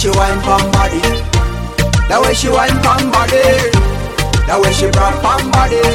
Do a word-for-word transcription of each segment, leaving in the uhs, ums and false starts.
she wine pon body, the way she wine pon body, the way she broad pon body,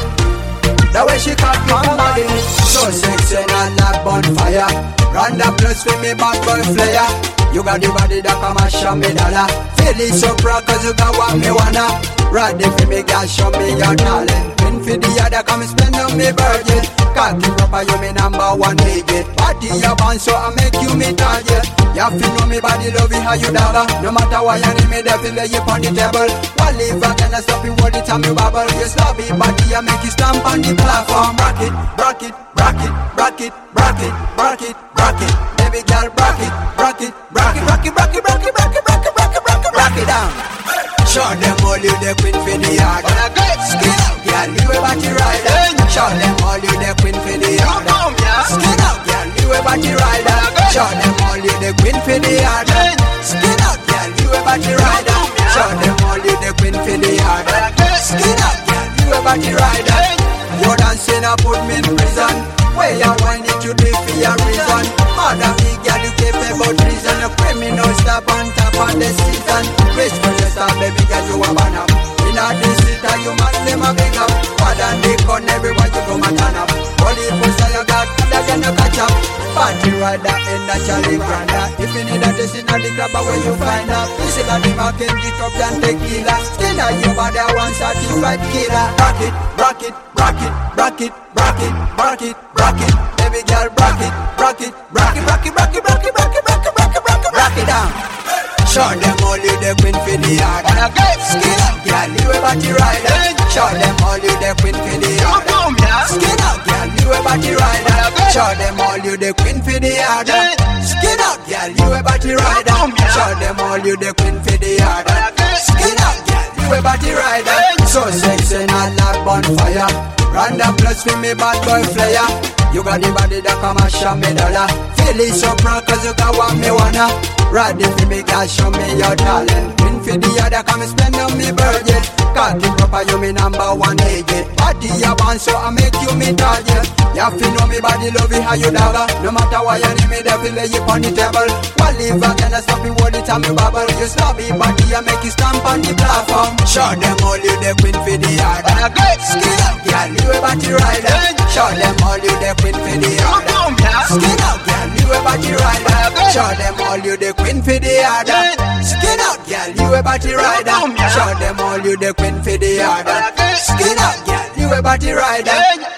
the way she cut pon body. So sexy and like bonfire. Run the plus for me bad boy flyer. You got the body that come and show me dollar. Feeling so proud cause you got what me wanna. Ready for me girl, show me your talent. Win for the other, come and spend on me virgin. Cocky proper, you me number one agent. Body you born so I make you me target. You feel know me body love it how you dagger. No matter what you need me, they feel lay you on the table. While if I can stop you all the time you babble. You slap it body, I make you stamp on the platform. Rock it, rock it, rock it, rock it, rock it, rock it, rock it. Baby girl, rock it, rock it, rock it, rock it, rock it, rock it, rock it, rock it, rock it, rock it, rock it down. Show them all you the queen for the yard. Skin out, girl, you a body rider. Show them all you the queen for the yard. Skin out, girl, you a body rider. Show them all you the queen for the yard. Skin out, girl, you a body rider. Show them all you the queen for the yard. Skin out, girl, you a body rider. You dancing and put me in prison. Where you whine it, you do it for your reason. Mother me, girl, you keep about reason. A criminal stop on top of the season. Wish for your star, baby girl, you a man up. In a district, you man, them a big up. Father and they con everywhere you go, man, turn up. All the poster you got, that you no catch up. Party rider in the Charlie Granda. If you need a dress in the club, where you find out. This is a the market, get up and tequila. Skin out your body, one certified killer. Rock it, rock it, rock it, rock it, rock it, rock it, rock it. Baby girl, rock it, rock it, rock it, rock it, rock it, rock it, rock it, rock it, rock it, rock it, rock it down. Show them all you the queen for the yard. Skin out, girl, you a body rider. Show them all you the queen for the yard. Skin out, girl, you a body rider. Show them all you the queen for the yard. Skin out, girl, you a body rider. Show them all you the queen for the yard. Skin out, girl, you a body rider. So sexy and like bonfire. Random plus for me bad boy flyer. You got the body that come and show me dollar. Feeling so proud cause you got what me wanna. Ready for me girl, show me your talent. Win for the other, come and spend on me virgin. Cocky proper, you me number one agent. Body you born so I make you me target. You feel know me body love it how you dagger. No matter what you need me, they feel lay you on the table. While if I can stop you all the time you babble. You slap it body, I make you stamp on the platform. Show them all you the queen for the yard. Skin out, girl, you a body rider. Show them all you the queen for the yard. Skin out, girl, you a body rider. Show them all you the queen for the yard. Skin out, girl, you a body rider. Show them all you the queen for the yard. Skin out, girl, you a body rider.